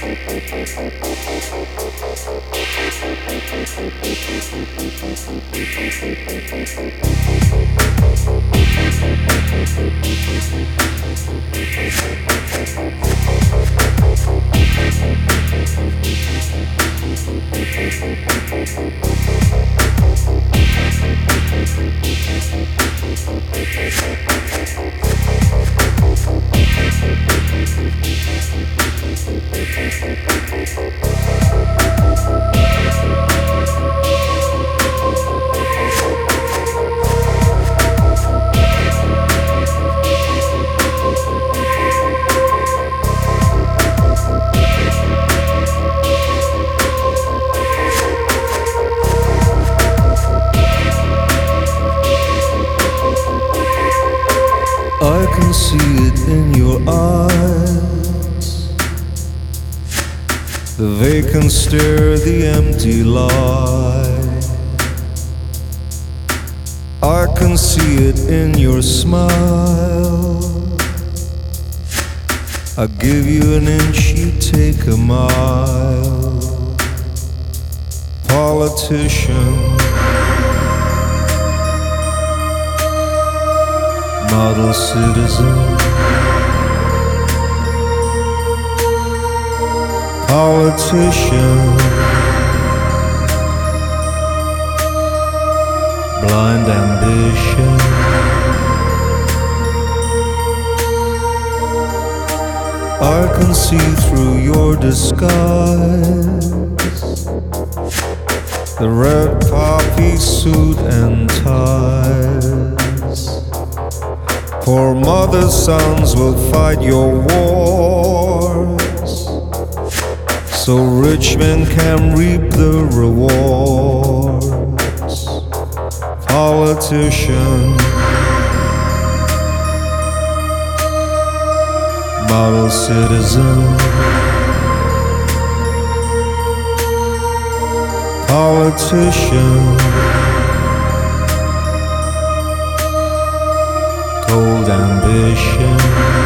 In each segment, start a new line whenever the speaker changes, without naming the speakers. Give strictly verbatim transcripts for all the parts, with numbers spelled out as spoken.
I can see it in your eyes, the vacant stare, the empty lie. I can see it in your smile. I give you an inch, you take a mile. Politician, model citizen, politician, blind ambition. I can see through your disguise, the red poppy suit and ties. For mother sons will fight your wars, so rich men can reap the rewards. Politician, model citizen, politician, cold ambition.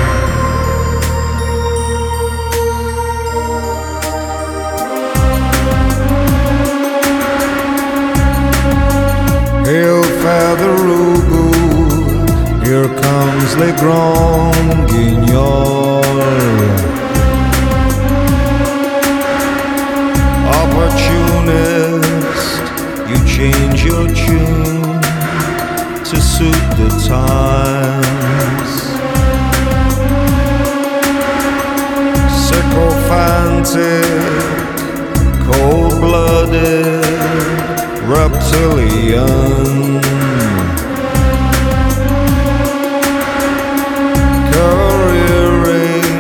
Hail Father Ugu, here comes Le Grand Guignol. Opportunist, you change your tune to suit the times. Sycophantic, cold-blooded, reptilian, careering,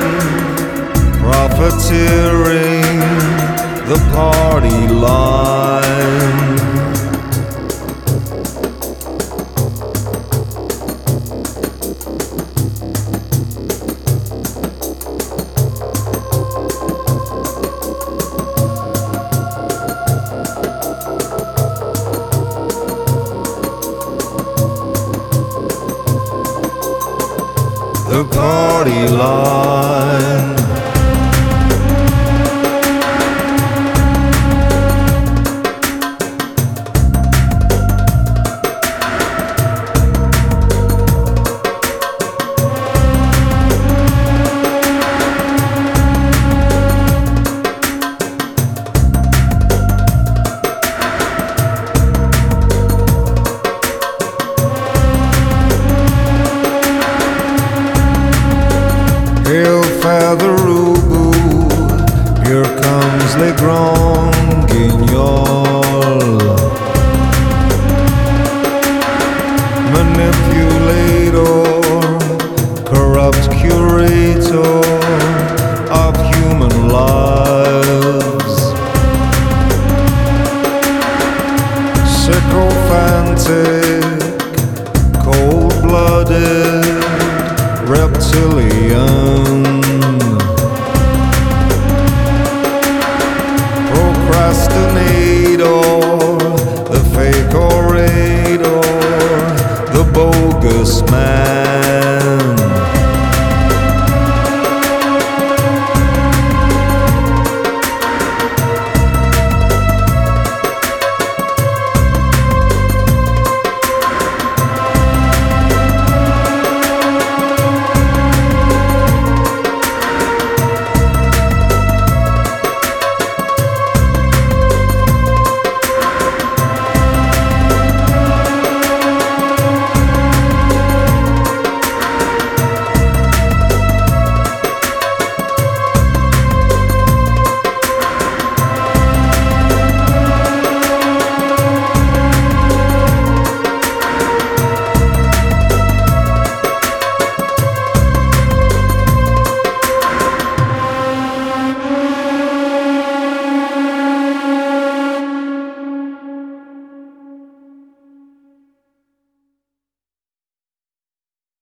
profiteering the party line. The party line. Hail Father Ugu, here comes Le Grand Guignol.